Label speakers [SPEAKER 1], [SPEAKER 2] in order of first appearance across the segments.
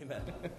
[SPEAKER 1] Amen.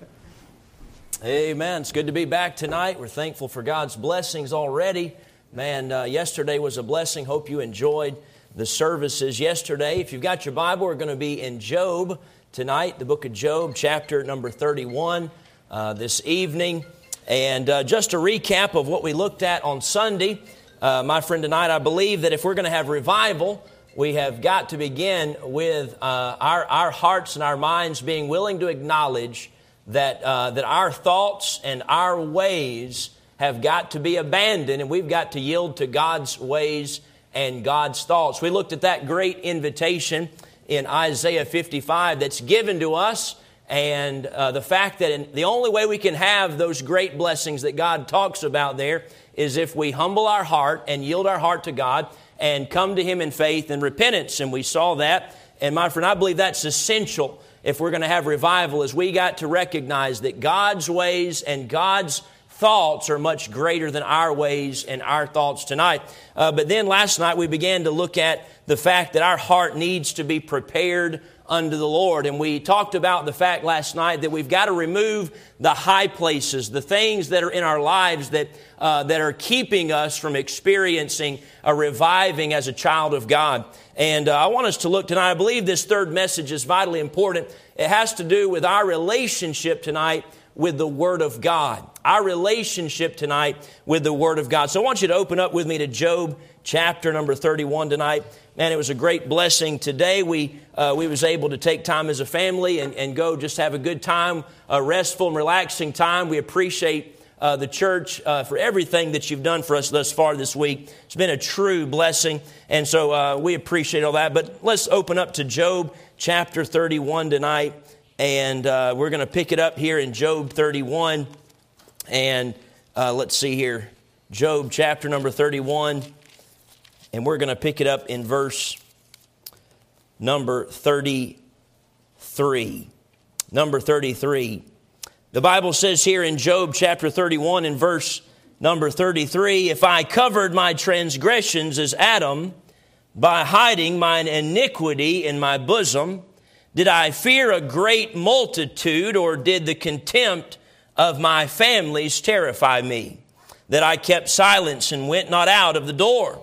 [SPEAKER 1] Amen. It's good to be back tonight. We're thankful for God's blessings already. Man, yesterday was a blessing. Hope you enjoyed the services yesterday. If you've got your Bible, we're going to be in Job tonight, the book of Job, chapter number 31 this evening. And just a recap of what we looked at on Sunday, my friend, tonight, I believe that if we're going to have revival, we have got to begin with our hearts and our minds being willing to acknowledge that our thoughts and our ways have got to be abandoned, and we've got to yield to God's ways and God's thoughts. We looked at that great invitation in Isaiah 55 that's given to us, and the fact that the only way we can have those great blessings that God talks about there is if we humble our heart and yield our heart to God and come to Him in faith and repentance. And we saw that. And my friend, I believe that's essential if we're going to have revival, is we got to recognize that God's ways and God's thoughts are much greater than our ways and our thoughts tonight. But then last night we began to look at the fact that our heart needs to be prepared unto the Lord. And we talked about the fact last night that we've got to remove the high places, the things that are in our lives that are keeping us from experiencing a reviving as a child of God. And I want us to look tonight. I believe this third message is vitally important. It has to do with our relationship tonight with the Word of God. Our relationship tonight with the Word of God. So I want you to open up with me to Job chapter number 31 tonight. Man, it was a great blessing today. We was able to take time as a family and go just have a good time, a restful and relaxing time. We appreciate the church for everything that you've done for us thus far this week. It's been a true blessing, and so we appreciate all that. But let's open up to Job chapter 31 tonight, and we're going to pick it up here in Job 31. And let's see here, Job chapter number 31. And we're going to pick it up in verse number 33. Number 33. The Bible says here in Job chapter 31 in verse number 33, "If I covered my transgressions as Adam, by hiding mine iniquity in my bosom, did I fear a great multitude, or did the contempt of my families terrify me, that I kept silence and went not out of the door?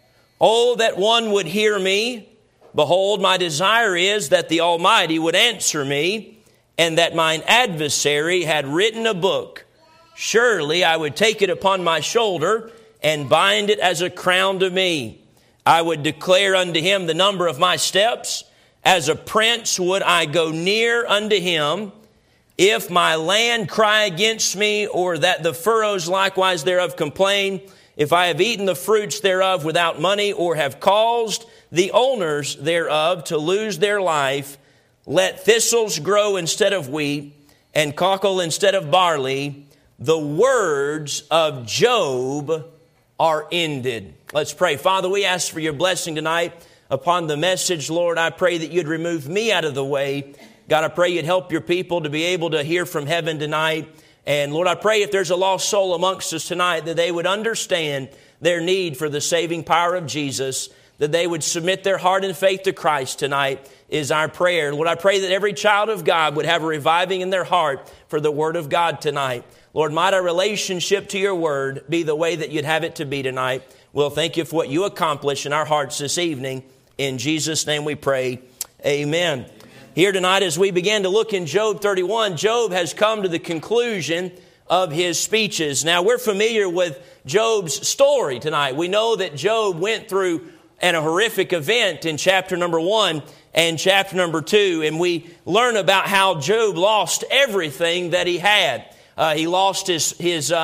[SPEAKER 1] Oh, that one would hear me. Behold, my desire is that the Almighty would answer me, and that mine adversary had written a book. Surely I would take it upon my shoulder and bind it as a crown to me. I would declare unto him the number of my steps. As a prince would I go near unto him. If my land cry against me, or that the furrows likewise thereof complain, if I have eaten the fruits thereof without money, or have caused the owners thereof to lose their life, let thistles grow instead of wheat, and cockle instead of barley. The words of Job are ended." Let's pray. Father, we ask for your blessing tonight upon the message. Lord, I pray that you'd remove me out of the way. God, I pray you'd help your people to be able to hear from heaven tonight. And Lord, I pray if there's a lost soul amongst us tonight, that they would understand their need for the saving power of Jesus, that they would submit their heart in faith to Christ tonight is our prayer. Lord, I pray that every child of God would have a reviving in their heart for the Word of God tonight. Lord, might our relationship to your Word be the way that you'd have it to be tonight. We'll thank you for what you accomplish in our hearts this evening. In Jesus' name we pray. Amen. Here tonight, as we begin to look in Job 31, Job has come to the conclusion of his speeches. Now, we're familiar with Job's story tonight. We know that Job went through a horrific event in chapter number 1 and chapter number 2, and we learn about how Job lost everything that he had. He lost his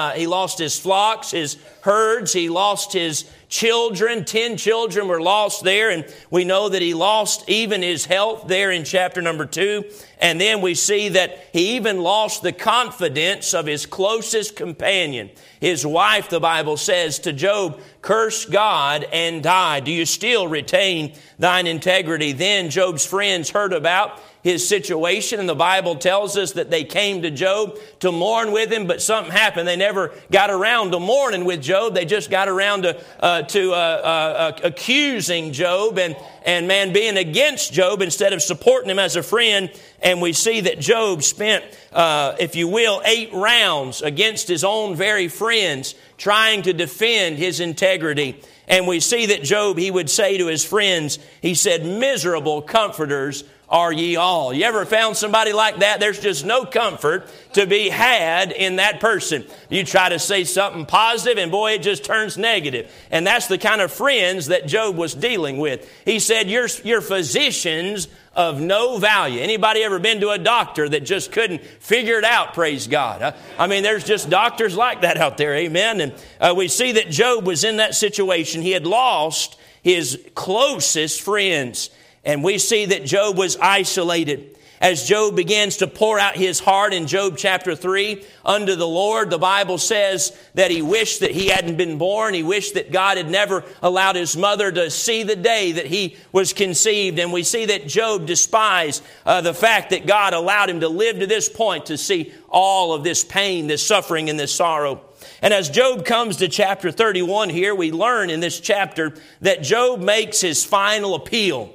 [SPEAKER 1] flocks, his herds. He lost his children. 10 children were lost there, and we know that he lost even his health there in chapter number 2. And then we see that he even lost the confidence of his closest companion. His wife, the Bible says to Job, "Curse God and die. Do you still retain thine integrity?" Then Job's friends heard about his situation, and the Bible tells us that they came to Job to mourn with him, but something happened. They never got around to mourning with Job. They just got around to accusing Job and man being against Job instead of supporting him as a friend. And we see that Job spent, if you will, 8 rounds against his own very friends trying to defend his integrity. And we see that Job, he would say to his friends, he said, "Miserable comforters are ye all." You ever found somebody like that? There's just no comfort to be had in that person. You try to say something positive and boy, it just turns negative. And that's the kind of friends that Job was dealing with. He said, you're physicians of no value. Anybody ever been to a doctor that just couldn't figure it out? Praise God. I mean, there's just doctors like that out there. Amen. And we see that Job was in that situation. He had lost his closest friends. And we see that Job was isolated. As Job begins to pour out his heart in Job chapter 3 unto the Lord, the Bible says that he wished that he hadn't been born. He wished that God had never allowed his mother to see the day that he was conceived. And we see that Job despised the fact that God allowed him to live to this point to see all of this pain, this suffering, and this sorrow. And as Job comes to chapter 31 here, we learn in this chapter that Job makes his final appeal.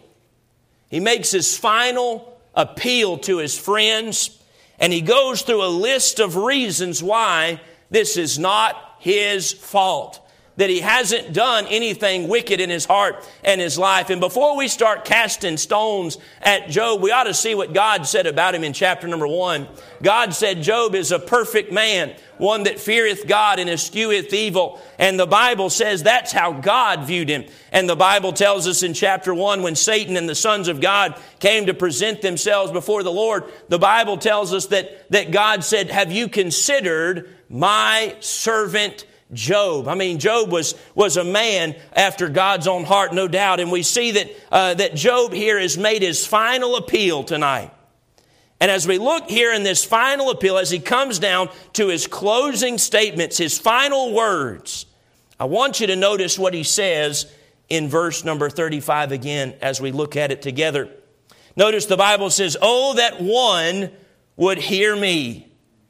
[SPEAKER 1] He makes his final appeal to his friends, and he goes through a list of reasons why this is not his fault, that he hasn't done anything wicked in his heart and his life. And before we start casting stones at Job, we ought to see what God said about him in chapter number 1. God said Job is a perfect man, one that feareth God and escheweth evil. And the Bible says that's how God viewed him. And the Bible tells us in chapter 1, when Satan and the sons of God came to present themselves before the Lord, the Bible tells us that God said, "Have you considered my servant Job?" I mean, Job was a man after God's own heart, no doubt. And we see that Job here has made his final appeal tonight. And as we look here in this final appeal, as he comes down to his closing statements, his final words, I want you to notice what he says in verse number 35 again as we look at it together. Notice the Bible says, "Oh, that one would hear me.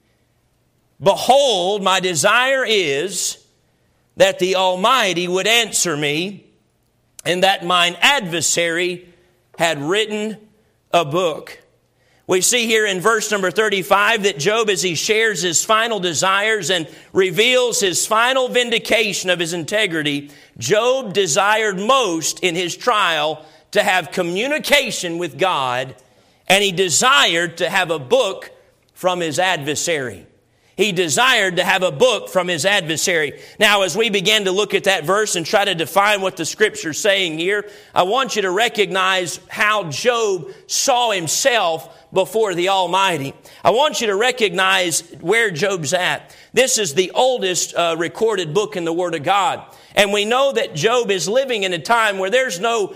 [SPEAKER 1] Behold, my desire is that the Almighty would answer me, and that mine adversary had written a book." We see here in verse number 35 that Job, as he shares his final desires and reveals his final vindication of his integrity, Job desired most in his trial to have communication with God, and he desired to have a book from his adversary. He desired to have a book from his adversary. Now, as we begin to look at that verse and try to define what the Scripture's saying here, I want you to recognize how Job saw himself before the Almighty. I want you to recognize where Job's at. This is the oldest recorded book in the Word of God. And we know that Job is living in a time where there's no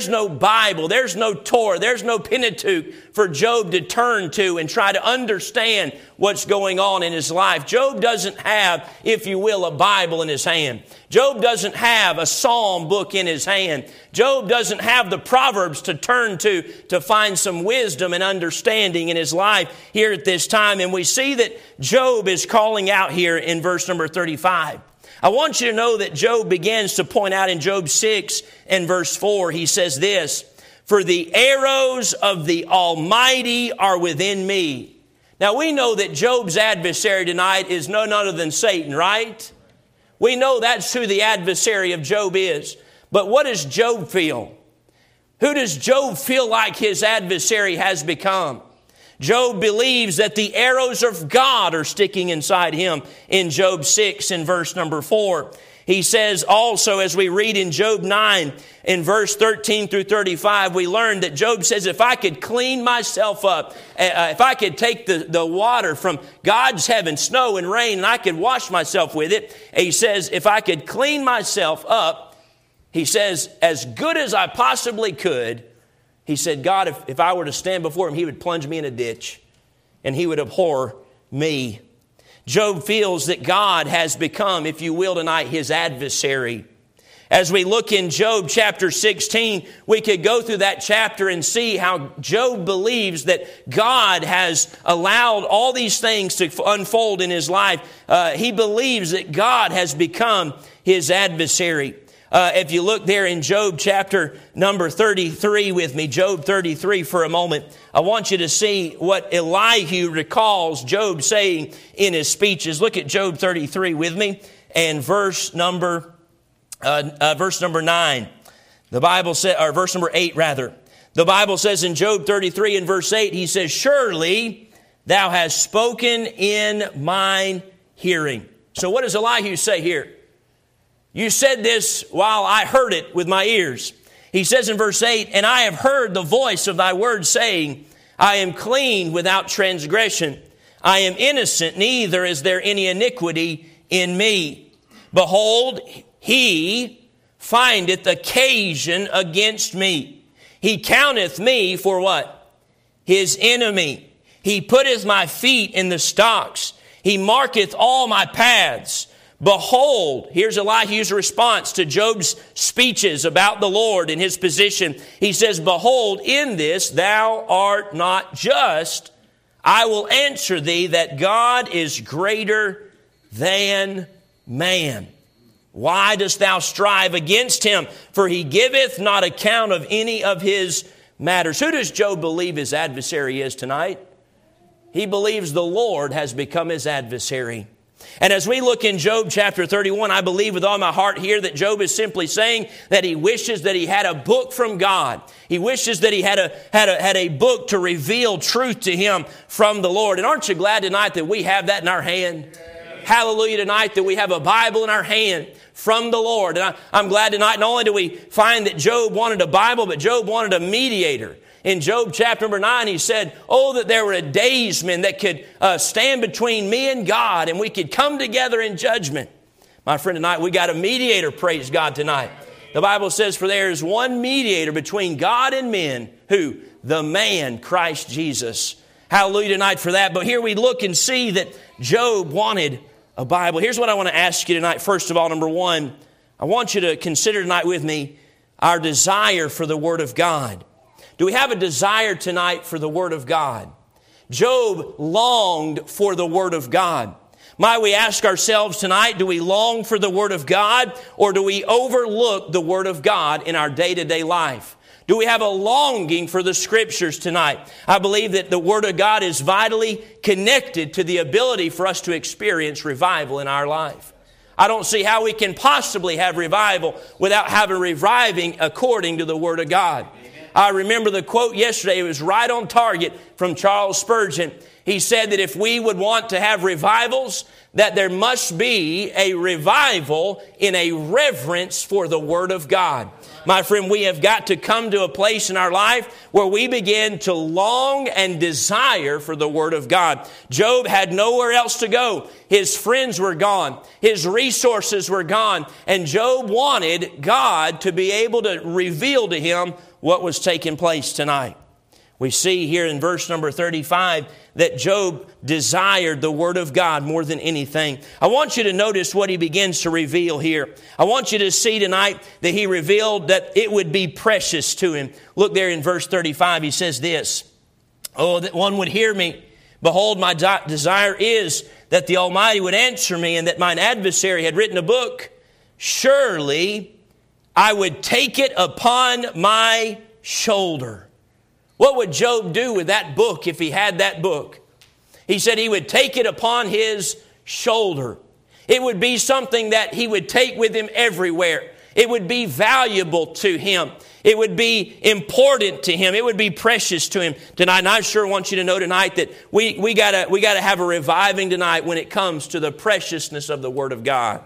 [SPEAKER 1] Bible, there's no Torah, there's no Pentateuch for Job to turn to and try to understand what's going on in his life. Job doesn't have, if you will, a Bible in his hand. Job doesn't have a Psalm book in his hand. Job doesn't have the Proverbs to turn to find some wisdom and understanding in his life here at this time. And we see that Job is calling out here in verse number 35. I want you to know that Job begins to point out in Job 6 and verse 4, he says this, "For the arrows of the Almighty are within me." Now we know that Job's adversary tonight is none other than Satan, right? We know that's who the adversary of Job is. But what does Job feel? Who does Job feel like his adversary has become? Job believes that the arrows of God are sticking inside him in Job 6 and verse number 4. He says also, as we read in Job 9 in verse 13 through 35, we learn that Job says, if I could clean myself up, if I could take the water from God's heaven, snow and rain, and I could wash myself with it, he says, if I could clean myself up, he says, as good as I possibly could, he said, God, if I were to stand before him, he would plunge me in a ditch and he would abhor me. Job feels that God has become, if you will tonight, his adversary. As we look in Job chapter 16, we could go through that chapter and see how Job believes that God has allowed all these things to unfold in his life. He believes that God has become his adversary. If you look there in Job chapter number 33 with me, Job 33 for a moment, I want you to see what Elihu recalls Job saying in his speeches. Look at Job 33 with me and verse number 9. The Bible says, or verse number 8 rather. The Bible says in Job 33 and verse 8, he says, "Surely thou hast spoken in mine hearing." So what does Elihu say here? You said this while I heard it with my ears. He says in verse 8, "And I have heard the voice of thy word saying, I am clean without transgression. I am innocent, neither is there any iniquity in me. Behold, he findeth occasion against me. He counteth me for" what? "His enemy. He putteth my feet in the stocks. He marketh all my paths. Behold," here's Elihu's response to Job's speeches about the Lord and his position. He says, "Behold, in this thou art not just. I will answer thee that God is greater than man. Why dost thou strive against him? For he giveth not account of any of his matters." Who does Job believe his adversary is tonight? He believes the Lord has become his adversary. And as we look in Job chapter 31, I believe with all my heart here that Job is simply saying that he wishes that he had a book from God. He wishes that he had a book to reveal truth to him from the Lord. And aren't you glad tonight that we have that in our hand? Hallelujah tonight that we have a Bible in our hand from the Lord. And I'm glad tonight not only do we find that Job wanted a Bible, but Job wanted a mediator. In Job chapter number 9, he said, "Oh, that there were a daysman that could stand between me and God, and we could come together in judgment." My friend, tonight we got a mediator, praise God, tonight. The Bible says, "For there is one mediator between God and men." Who? The man, Christ Jesus. Hallelujah tonight for that. But here we look and see that Job wanted a Bible. Here's what I want to ask you tonight. First of all, number one, I want you to consider tonight with me our desire for the Word of God. Do we have a desire tonight for the Word of God? Job longed for the Word of God. Might we ask ourselves tonight, do we long for the Word of God, or do we overlook the Word of God in our day-to-day life? Do we have a longing for the Scriptures tonight? I believe that the Word of God is vitally connected to the ability for us to experience revival in our life. I don't see how we can possibly have revival without having reviving according to the Word of God. I remember the quote yesterday. It was right on target from Charles Spurgeon. He said that if we would want to have revivals, that there must be a revival in a reverence for the Word of God. My friend, we have got to come to a place in our life where we begin to long and desire for the Word of God. Job had nowhere else to go. His friends were gone. His resources were gone. And Job wanted God to be able to reveal to him what was taking place tonight. We see here in verse number 35 that Job desired the Word of God more than anything. I want you to notice what he begins to reveal here. I want you to see tonight that he revealed that it would be precious to him. Look there in verse 35, he says this, "Oh, that one would hear me. Behold, my desire is that the Almighty would answer me, and that mine adversary had written a book. Surely I would take it upon my shoulder." What would Job do with that book if he had that book? He said he would take it upon his shoulder. It would be something that he would take with him everywhere. It would be valuable to him. It would be important to him. It would be precious to him tonight. And I sure want you to know tonight that we gotta have a reviving tonight when it comes to the preciousness of the Word of God.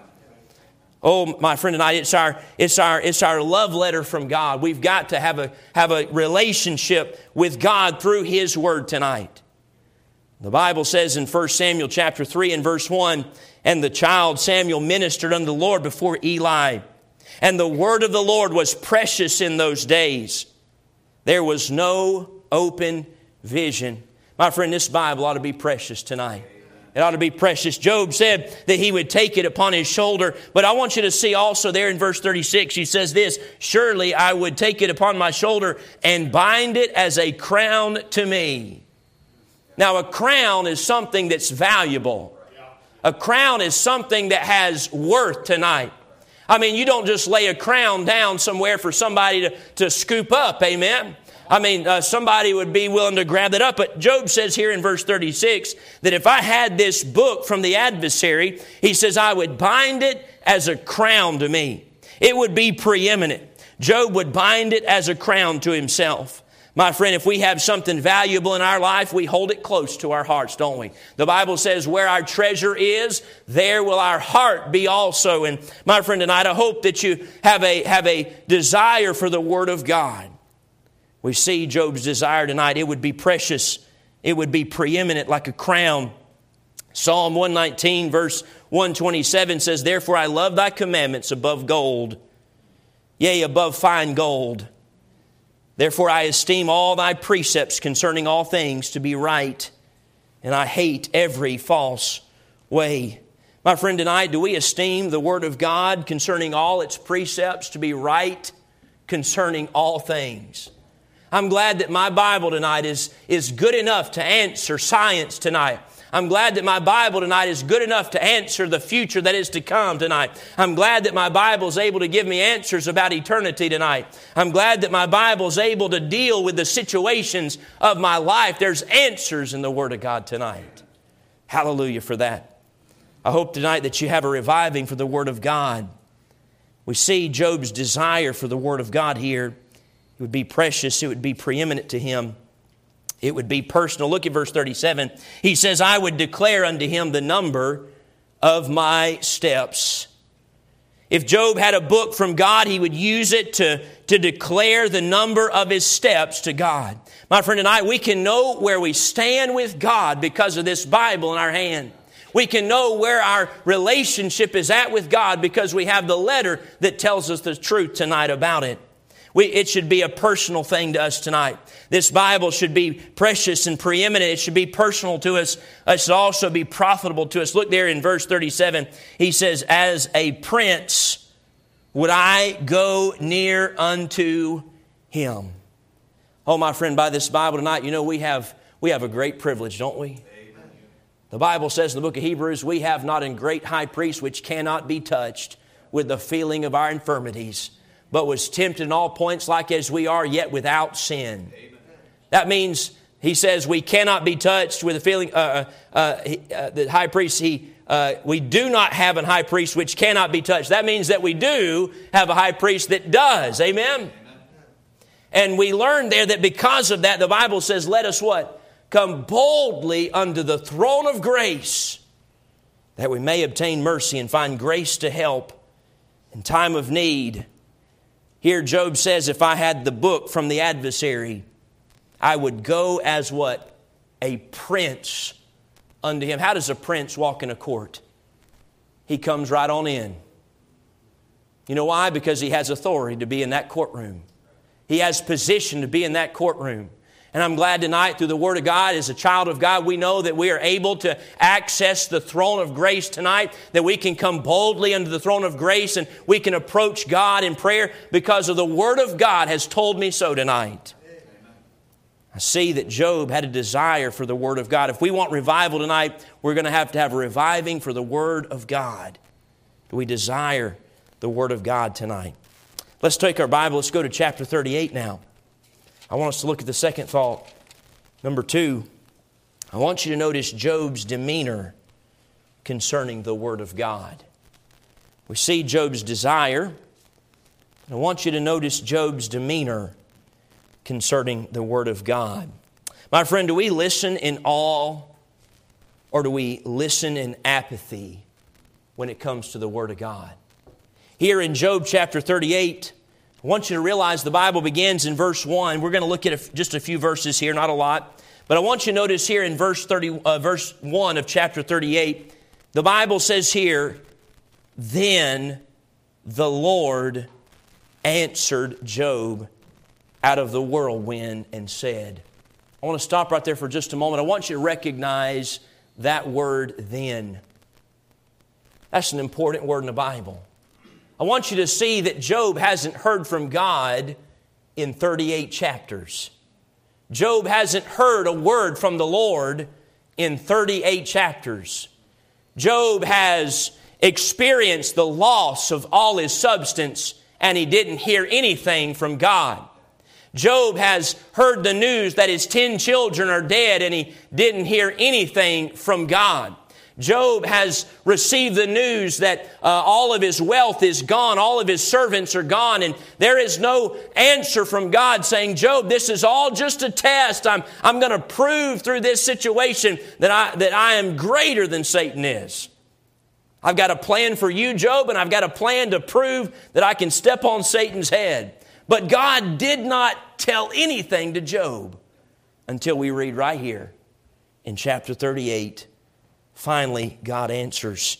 [SPEAKER 1] Oh, my friend, tonight it's our love letter from God. We've got to have a relationship with God through His Word tonight. The Bible says in 1 Samuel chapter 3 and verse 1, "And the child Samuel ministered unto the Lord before Eli. And the word of the Lord was precious in those days. There was no open vision." My friend, this Bible ought to be precious tonight. It ought to be precious. Job said that he would take it upon his shoulder. But I want you to see also there in verse 36, he says this, "Surely I would take it upon my shoulder and bind it as a crown to me." Now, a crown is something that's valuable. A crown is something that has worth tonight. I mean, you don't just lay a crown down somewhere for somebody to scoop up, amen? I mean, somebody would be willing to grab that up. But Job says here in verse 36 that if I had this book from the adversary, he says, I would bind it as a crown to me. It would be preeminent. Job would bind it as a crown to himself. My friend, if we have something valuable in our life, we hold it close to our hearts, don't we? The Bible says where our treasure is, there will our heart be also. And my friend, tonight I hope that you have a desire for the Word of God. We see Job's desire tonight. It would be precious. It would be preeminent like a crown. Psalm 119 verse 127 says, Therefore I love thy commandments above gold, yea, above fine gold. Therefore I esteem all thy precepts concerning all things to be right, and I hate every false way. My friend, tonight, do we esteem the Word of God concerning all its precepts to be right concerning all things? I'm glad that my Bible tonight is good enough to answer science tonight. I'm glad that my Bible tonight is good enough to answer the future that is to come tonight. I'm glad that my Bible is able to give me answers about eternity tonight. I'm glad that my Bible is able to deal with the situations of my life. There's answers in the Word of God tonight. Hallelujah for that. I hope tonight that you have a reviving for the Word of God. We see Job's desire for the Word of God here. It would be precious. It would be preeminent to him. It would be personal. Look at verse 37. He says, I would declare unto him the number of my steps. If Job had a book from God, he would use it to declare the number of his steps to God. My friend, tonight we can know where we stand with God because of this Bible in our hand. We can know where our relationship is at with God because we have the letter that tells us the truth tonight about it. It should be a personal thing to us tonight. This Bible should be precious and preeminent. It should be personal to us. It should also be profitable to us. Look there in verse 37. He says, As a prince would I go near unto him. Oh, my friend, by this Bible tonight, you know, we have a great privilege, don't we? Amen. The Bible says in the book of Hebrews, we have not a great high priest which cannot be touched with the feeling of our infirmities, but was tempted in all points like as we are, yet without sin. Amen. That means, he says, we cannot be touched with the feeling, the high priest, we do not have a high priest which cannot be touched. That means that we do have a high priest that does. Amen? Amen. And we learn there that because of that, the Bible says, let us what? Come boldly unto the throne of grace, that we may obtain mercy and find grace to help in time of need. Here Job says, if I had the book from the adversary, I would go as what? A prince unto him. How does a prince walk in a court? He comes right on in. You know why? Because he has authority to be in that courtroom. He has position to be in that courtroom. And I'm glad tonight through the Word of God, as a child of God, we know that we are able to access the throne of grace tonight, that we can come boldly under the throne of grace and we can approach God in prayer because of the Word of God has told me so tonight. I see that Job had a desire for the Word of God. If we want revival tonight, we're going to have a reviving for the Word of God. Do we desire the Word of God tonight? Let's take our Bible. Let's go to chapter 38 now. I want us to look at the second thought. Number 2, I want you to notice Job's demeanor concerning the Word of God. We see Job's desire. I want you to notice Job's demeanor concerning the Word of God. My friend, do we listen in awe or do we listen in apathy when it comes to the Word of God? Here in Job chapter 38, I want you to realize the Bible begins in verse 1. We're going to look at just a few verses here, not a lot. But I want you to notice here in verse 1 of chapter 38, the Bible says here, Then the Lord answered Job out of the whirlwind and said. I want to stop right there for just a moment. I want you to recognize that word, then. That's an important word in the Bible. I want you to see that Job hasn't heard from God in 38 chapters. Job hasn't heard a word from the Lord in 38 chapters. Job has experienced the loss of all his substance, and he didn't hear anything from God. Job has heard the news that his 10 children are dead, and he didn't hear anything from God. Job has received the news that all of his wealth is gone, all of his servants are gone, and there is no answer from God saying, Job, this is all just a test. I'm going to prove through this situation that I am greater than Satan is. I've got a plan for you, Job, and I've got a plan to prove that I can step on Satan's head. But God did not tell anything to Job until we read right here in chapter 38. Finally, God answers.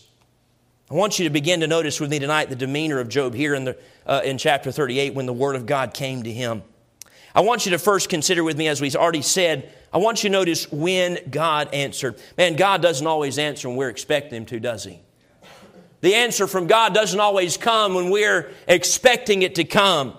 [SPEAKER 1] I want you to begin to notice with me tonight the demeanor of Job here in chapter 38 when the word of God came to him. I want you to first consider with me, as we've already said, I want you to notice when God answered. Man, God doesn't always answer when we're expecting Him to, does He? The answer from God doesn't always come when we're expecting it to come.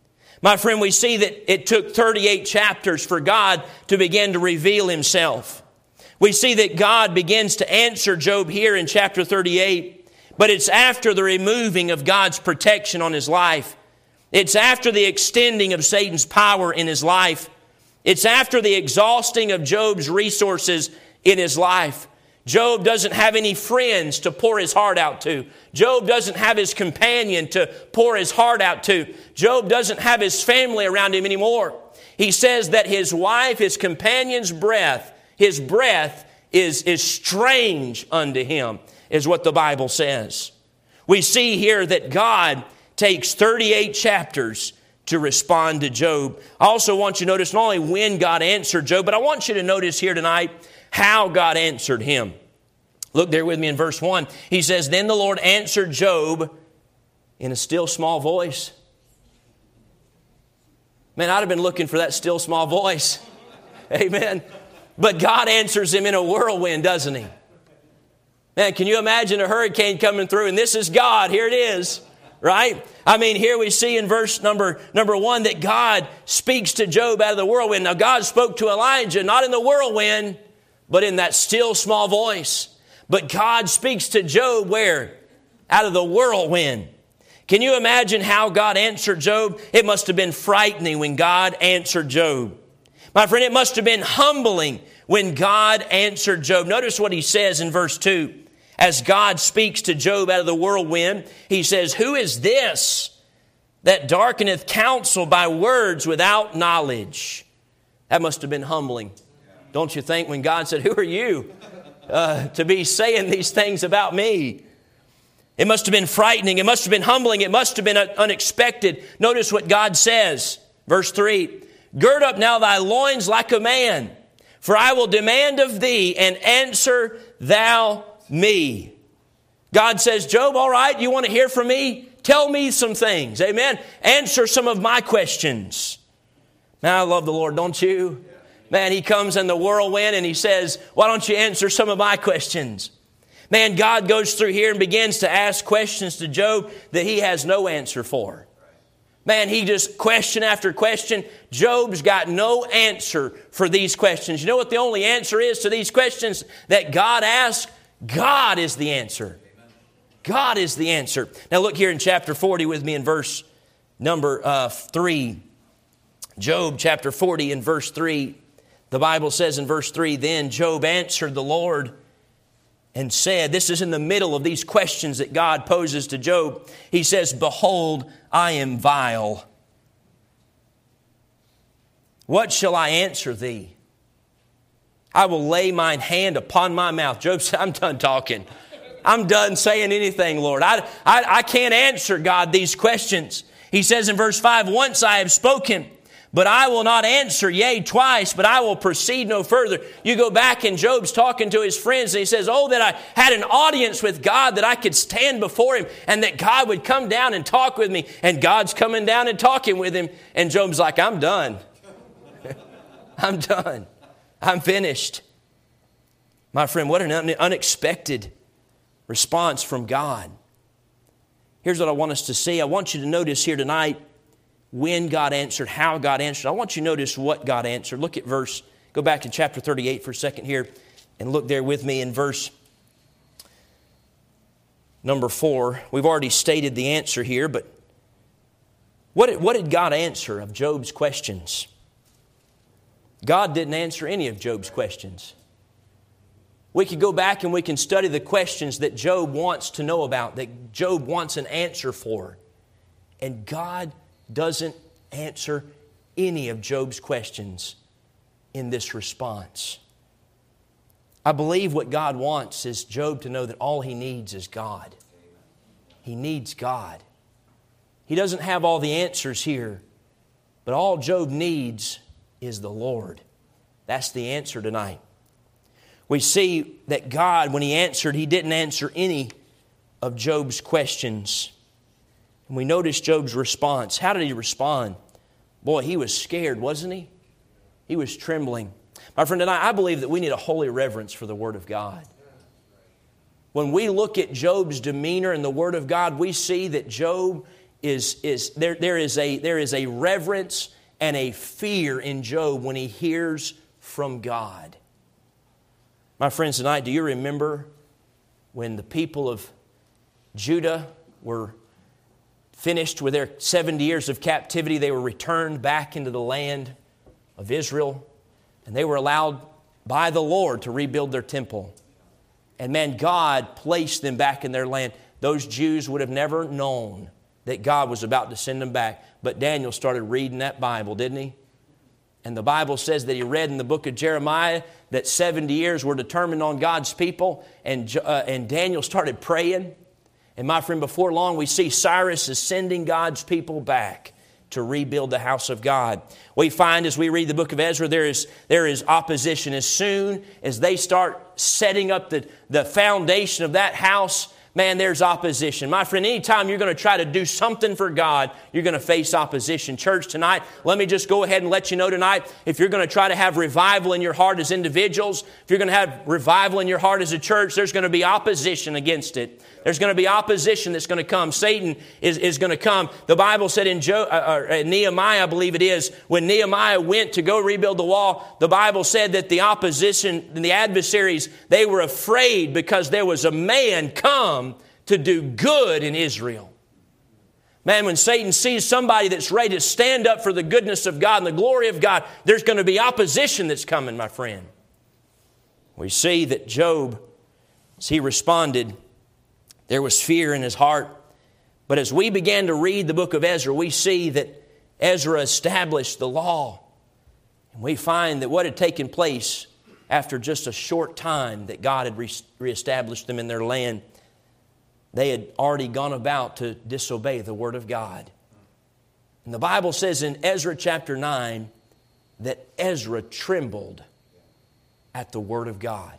[SPEAKER 1] My friend, we see that it took 38 chapters for God to begin to reveal Himself. We see that God begins to answer Job here in chapter 38, but it's after the removing of God's protection on his life. It's after the extending of Satan's power in his life. It's after the exhausting of Job's resources in his life. Job doesn't have any friends to pour his heart out to. Job doesn't have his companion to pour his heart out to. Job doesn't have his family around him anymore. He says that his wife, his companion's breath, his breath is strange unto him, is what the Bible says. We see here that God takes 38 chapters to respond to Job. I also want you to notice not only when God answered Job, but I want you to notice here tonight how God answered him. Look there with me in verse 1. He says, Then the Lord answered Job in a still small voice. Man, I'd have been looking for that still small voice. Amen. But God answers him in a whirlwind, doesn't He? Man, can you imagine a hurricane coming through and this is God, here it is, right? I mean, here we see in verse number 1 that God speaks to Job out of the whirlwind. Now, God spoke to Elijah, not in the whirlwind, but in that still small voice. But God speaks to Job where? Out of the whirlwind. Can you imagine how God answered Job? It must have been frightening when God answered Job. My friend, it must have been humbling when God answered Job. Notice what He says in verse 2. As God speaks to Job out of the whirlwind, He says, Who is this that darkeneth counsel by words without knowledge? That must have been humbling. Don't you think, when God said, Who are you to be saying these things about me? It must have been frightening. It must have been humbling. It must have been unexpected. Notice what God says. Verse 3, Gird up now thy loins like a man, for I will demand of thee, and answer thou me. God says, Job, all right, you want to hear from me? Tell me some things. Amen. Answer some of my questions. Man, I love the Lord, don't you? Man, He comes in the whirlwind and He says, why don't you answer some of my questions? Man, God goes through here and begins to ask questions to Job that he has no answer for. Man, he just question after question. Job's got no answer for these questions. You know what the only answer is to these questions that God asks? God is the answer. God is the answer. Now look here in chapter 40 with me in verse number 3. Job chapter 40 in verse 3. The Bible says in verse 3, Then Job answered the Lord and said, this is in the middle of these questions that God poses to Job. He says, Behold, I am vile. What shall I answer thee? I will lay mine hand upon my mouth. Job said, I'm done talking. I'm done saying anything, Lord. I can't answer, God, these questions. He says in verse 5, Once I have spoken, but I will not answer, yea, twice, but I will proceed no further. You go back and Job's talking to his friends and he says, oh, that I had an audience with God, that I could stand before Him and that God would come down and talk with me. And God's coming down and talking with him. And Job's like, I'm done. I'm done. I'm finished. My friend, what an unexpected response from God. Here's what I want us to see. I want you to notice here tonight when God answered, how God answered. I want you to notice what God answered. Look at go back to chapter 38 for a second here and look there with me in verse number 4. We've already stated the answer here, but what did God answer of Job's questions? God didn't answer any of Job's questions. We could go back and we can study the questions that Job wants to know about, that Job wants an answer for. And God doesn't answer any of Job's questions in this response. I believe what God wants is Job to know that all he needs is God. He needs God. He doesn't have all the answers here, but all Job needs is the Lord. That's the answer tonight. We see that God, when He answered, He didn't answer any of Job's questions. And we notice Job's response. How did he respond? Boy, he was scared, wasn't he? He was trembling. My friend, tonight, I believe that we need a holy reverence for the Word of God. When we look at Job's demeanor in the Word of God, we see that Job there is a reverence and a fear in Job when he hears from God. My friends, tonight, do you remember when the people of Judah were finished with their 70 years of captivity? They were returned back into the land of Israel, and they were allowed by the Lord to rebuild their temple. And man, God placed them back in their land. Those Jews would have never known that God was about to send them back. But Daniel started reading that Bible, didn't he? And the Bible says that he read in the book of Jeremiah that 70 years were determined on God's people. And Daniel started praying. And my friend, before long we see Cyrus is sending God's people back to rebuild the house of God. We find as we read the book of Ezra, there is opposition. As soon as they start setting up the foundation of that house, man, there's opposition. My friend, anytime you're going to try to do something for God, you're going to face opposition. Church, tonight, let me just go ahead and let you know tonight, if you're going to try to have revival in your heart as individuals, if you're going to have revival in your heart as a church, there's going to be opposition against it. There's going to be opposition that's going to come. Satan is going to come. The Bible said in Nehemiah, I believe it is, when Nehemiah went to go rebuild the wall, the Bible said that the opposition and the adversaries, they were afraid because there was a man come to do good in Israel. Man, when Satan sees somebody that's ready to stand up for the goodness of God and the glory of God, there's going to be opposition that's coming, my friend. We see that Job, as he responded, there was fear in his heart. But as we began to read the book of Ezra, we see that Ezra established the law. And we find that what had taken place after just a short time that God had reestablished them in their land, they had already gone about to disobey the Word of God. And the Bible says in Ezra chapter 9 that Ezra trembled at the Word of God.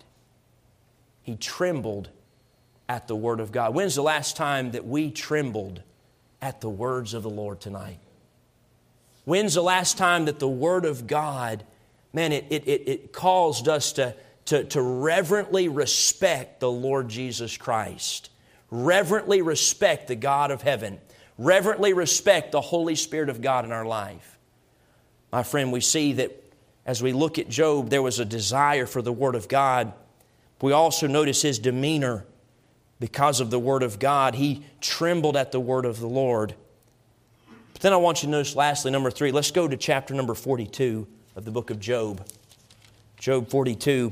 [SPEAKER 1] He trembled at the Word of God. When's the last time that we trembled at the words of the Lord tonight? When's the last time that the Word of God, man, it caused us to reverently respect the Lord Jesus Christ, reverently respect the God of heaven, reverently respect the Holy Spirit of God in our life? My friend, we see that as we look at Job, there was a desire for the Word of God. We also notice his demeanor. Because of the Word of God, he trembled at the word of the Lord. But then I want you to notice lastly, number 3, let's go to chapter number 42 of the book of Job. Job 42.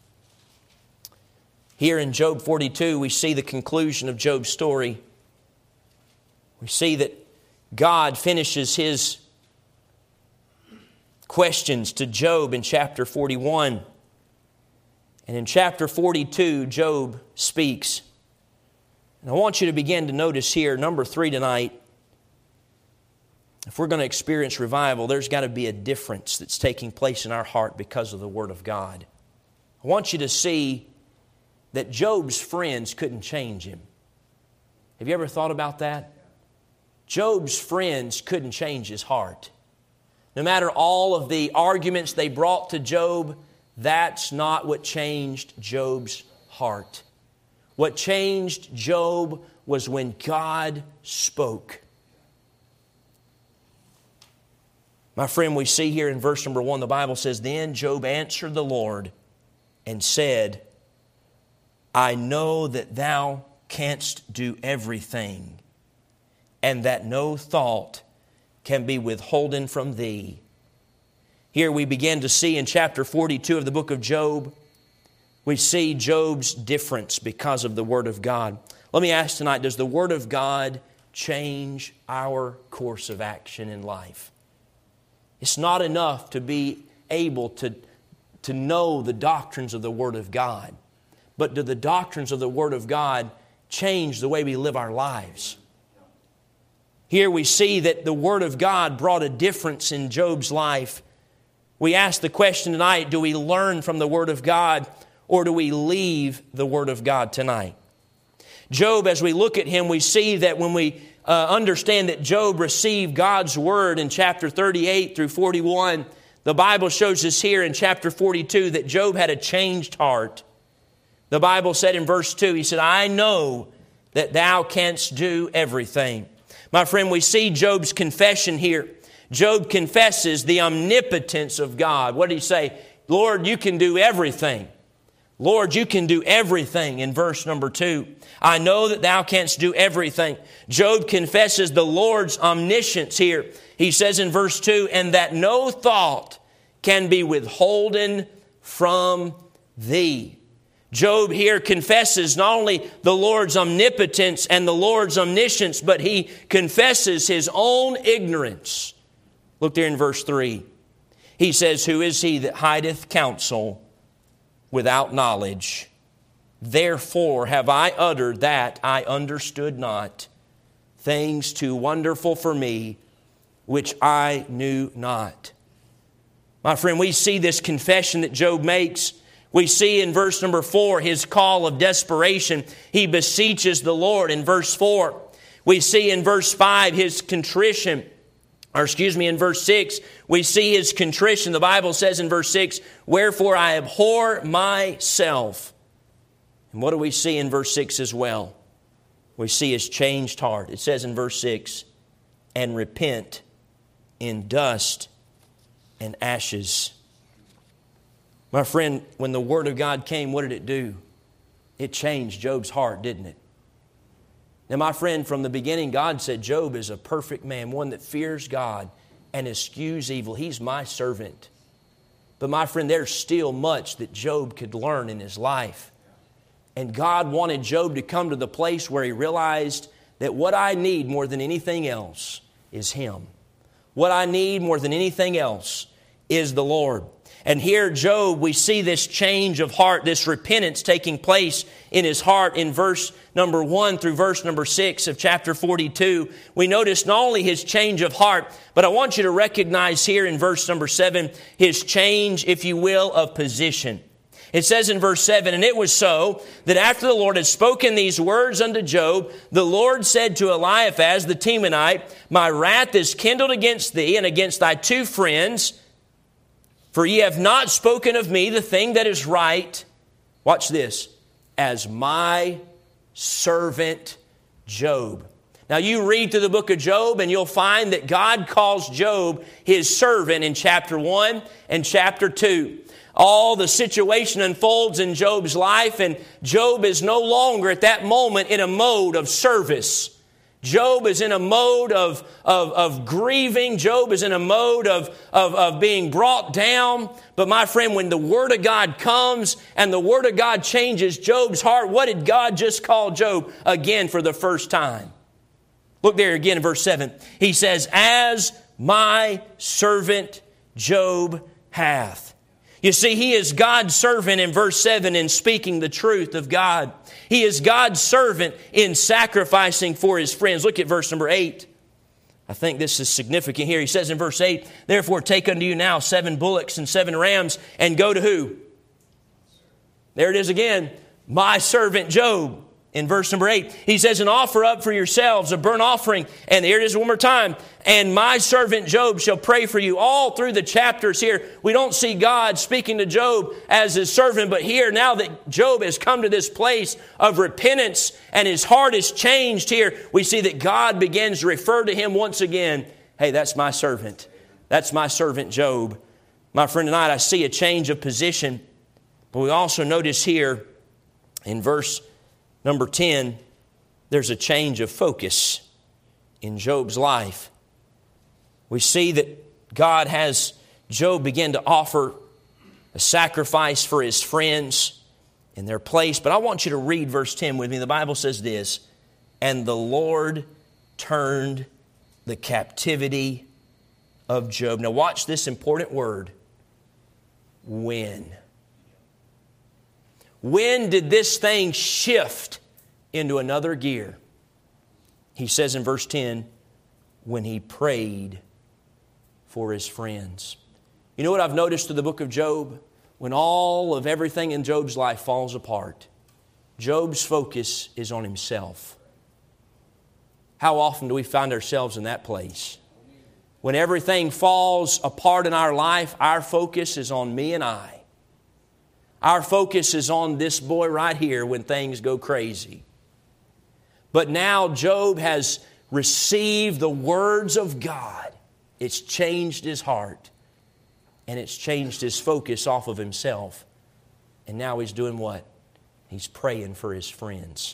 [SPEAKER 1] Here in Job 42, we see the conclusion of Job's story. We see that God finishes His questions to Job in chapter 41. And in chapter 42, Job speaks. And I want you to begin to notice here, number 3 tonight, if we're going to experience revival, there's got to be a difference that's taking place in our heart because of the Word of God. I want you to see that Job's friends couldn't change him. Have you ever thought about that? Job's friends couldn't change his heart. No matter all of the arguments they brought to Job, that's not what changed Job's heart. What changed Job was when God spoke. My friend, we see here in verse number 1, the Bible says, "Then Job answered the Lord and said, I know that thou canst do everything, and that no thought can be withholden from thee. Here we begin to see in chapter 42 of the book of Job, we see Job's difference because of the Word of God. Let me ask tonight, does the Word of God change our course of action in life? It's not enough to be able to know the doctrines of the Word of God, but do the doctrines of the Word of God change the way we live our lives? Here we see that the Word of God brought a difference in Job's life. We ask the question tonight, do we learn from the Word of God, or do we leave the Word of God tonight? Job, as we look at him, we see that when we understand that Job received God's Word in chapter 38 through 41, the Bible shows us here in chapter 42 that Job had a changed heart. The Bible said in verse 2, he said, I know that thou canst do everything. My friend, we see Job's confession here. Job confesses the omnipotence of God. What did he say? Lord, you can do everything. Lord, you can do everything in verse number 2. I know that thou canst do everything. Job confesses the Lord's omniscience here. He says in verse 2, and that no thought can be withholden from thee. Job here confesses not only the Lord's omnipotence and the Lord's omniscience, but he confesses his own ignorance. Look there in verse 3. He says, who is he that hideth counsel without knowledge? Therefore have I uttered that I understood not, things too wonderful for me, which I knew not. My friend, we see this confession that Job makes. We see in verse number 4 his call of desperation. He beseeches the Lord in verse 4. We see in verse 5 his contrition. In verse 6, we see his contrition. The Bible says in verse 6, wherefore I abhor myself. And what do we see in verse 6 as well? We see his changed heart. It says in verse 6, and repent in dust and ashes. My friend, when the Word of God came, what did it do? It changed Job's heart, didn't it? Now, my friend, from the beginning, God said Job is a perfect man, one that fears God and eschews evil. He's my servant. But my friend, there's still much that Job could learn in his life. And God wanted Job to come to the place where he realized that what I need more than anything else is Him. What I need more than anything else is the Lord. And here, Job, we see this change of heart, this repentance taking place in his heart in verse number 1 through verse number 6 of chapter 42. We notice not only his change of heart, but I want you to recognize here in verse number 7, his change, if you will, of position. It says in verse 7, and it was so that after the Lord had spoken these words unto Job, the Lord said to Eliphaz the Temanite, my wrath is kindled against thee and against thy two friends, for ye have not spoken of me the thing that is right. Watch this. As my servant Job. Now you read through the book of Job and you'll find that God calls Job His servant in chapter 1 and chapter 2. All the situation unfolds in Job's life, and Job is no longer at that moment in a mode of service. Job is in a mode of grieving. Job is in a mode of being brought down. But my friend, when the Word of God comes and the Word of God changes Job's heart, what did God just call Job again for the first time? Look there again in verse 7. He says, as my servant Job hath. You see, he is God's servant in verse 7 in speaking the truth of God. He is God's servant in sacrificing for his friends. Look at verse number 8. I think this is significant here. He says in verse 8, therefore take unto you now 7 bullocks and 7 rams, and go to who? There it is again. My servant Job. In verse number 8, he says, and offer up for yourselves a burnt offering. And here it is one more time. And my servant Job shall pray for you. All through the chapters here, we don't see God speaking to Job as his servant. But here, now that Job has come to this place of repentance and his heart is changed here, we see that God begins to refer to him once again. Hey, that's my servant. That's my servant Job. My friend, tonight I see a change of position. But we also notice here in verse number 10, there's a change of focus in Job's life. We see that God has Job begin to offer a sacrifice for his friends in their place. But I want you to read verse 10 with me. The Bible says this, "And the Lord turned the captivity of Job." Now watch this important word. When. When did this thing shift into another gear? He says in verse 10, when he prayed for his friends. You know what I've noticed through the book of Job? When all of everything in Job's life falls apart, Job's focus is on himself. How often do we find ourselves in that place? When everything falls apart in our life, our focus is on me and I. Our focus is on this boy right here when things go crazy. But now Job has received the words of God. It's changed his heart. And it's changed his focus off of himself. And now he's doing what? He's praying for his friends.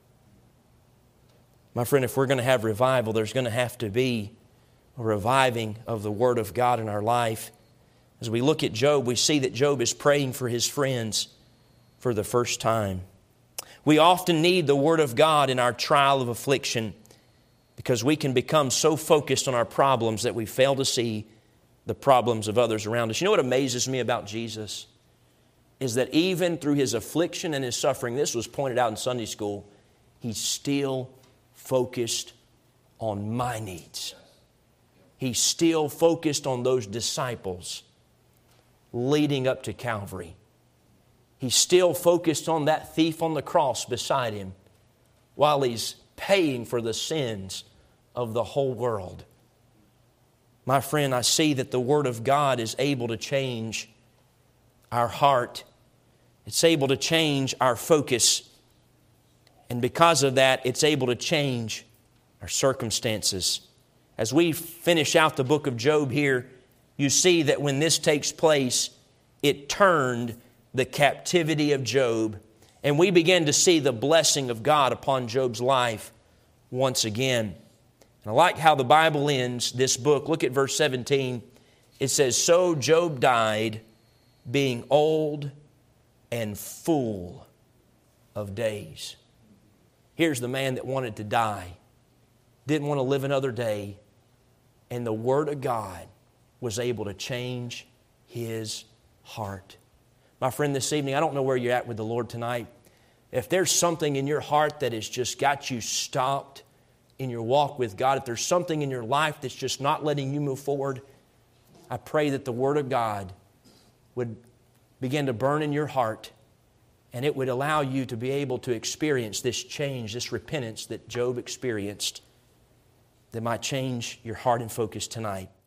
[SPEAKER 1] My friend, if we're going to have revival, there's going to have to be a reviving of the Word of God in our life. As we look at Job, we see that Job is praying for his friends for the first time. We often need the Word of God in our trial of affliction because we can become so focused on our problems that we fail to see the problems of others around us. You know what amazes me about Jesus? Is that even through His affliction and His suffering, this was pointed out in Sunday school, He's still focused on my needs. He's still focused on those disciples leading up to Calvary. He's still focused on that thief on the cross beside Him while He's paying for the sins of the whole world. My friend, I see that the Word of God is able to change our heart. It's able to change our focus. And because of that, it's able to change our circumstances. As we finish out the book of Job here, you see that when this takes place, it turned the captivity of Job. And we begin to see the blessing of God upon Job's life once again. And I like how the Bible ends this book. Look at verse 17. It says, "So Job died, being old and full of days." Here's the man that wanted to die, didn't want to live another day, and the Word of God was able to change his heart. My friend, this evening, I don't know where you're at with the Lord tonight. If there's something in your heart that has just got you stopped in your walk with God, if there's something in your life that's just not letting you move forward, I pray that the Word of God would begin to burn in your heart, and it would allow you to be able to experience this change, this repentance that Job experienced, that might change your heart and focus tonight.